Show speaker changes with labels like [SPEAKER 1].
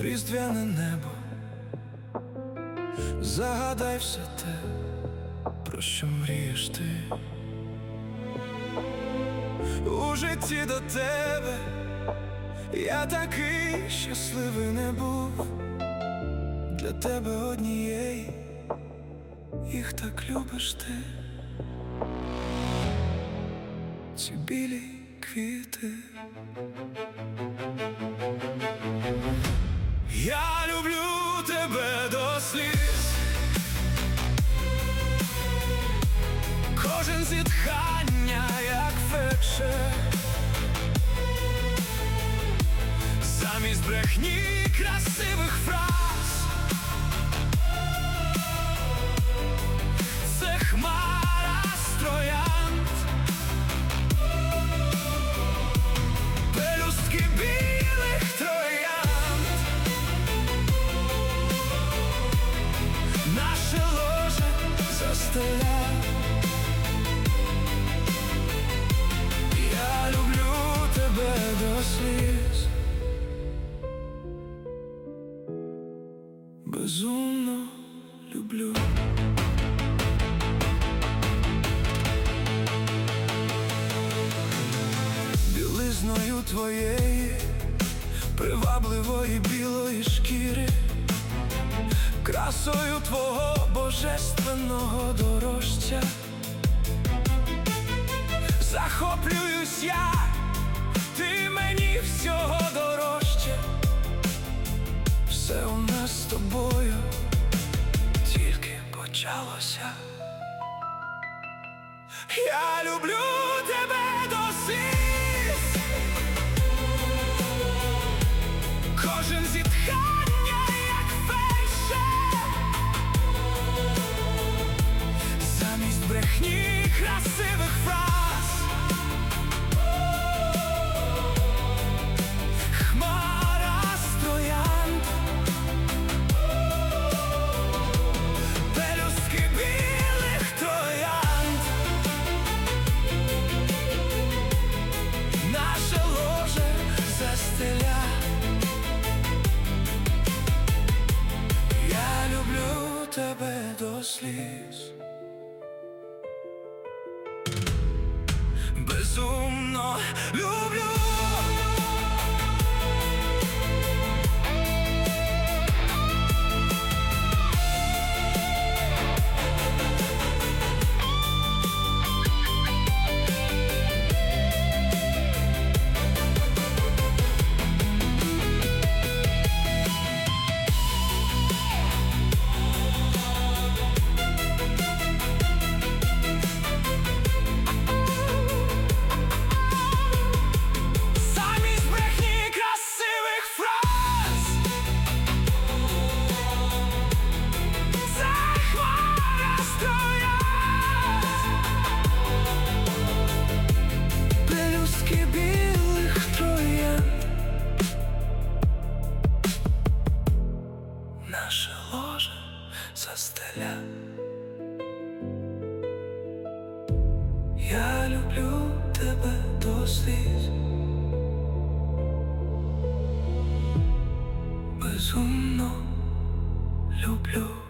[SPEAKER 1] різдвяне небо, загадай все те, про що мрієш ти. У житті до тебе я такий щасливий не був. Для тебе однієї їх так любиш ти. Ці білі квіти. Я люблю тебе до сліз, кожен зітхання, як фельдшер, замість брехні красивих фраз. Це хмара з троянд, пелюстки білих троянд, наше ложе застеля. Я люблю тебе до сліз, безумно люблю. Білизною твоєї привабливої білої шкіри, красою твого божественного дорожця захоплююсь я, ти мені всього дорожче. Все у нас з тобою тільки почалося. Я люблю тебе до сліз, кожен зітхання, як фельдшер, замість брехні красивих фраз. Хмара з троянд, пелюстки білих троянд, наше ложе застеля. Я люблю тебе до сліз, безумно люблю. Наше ложе застеля. Я люблю тебе до сліз, безумно люблю.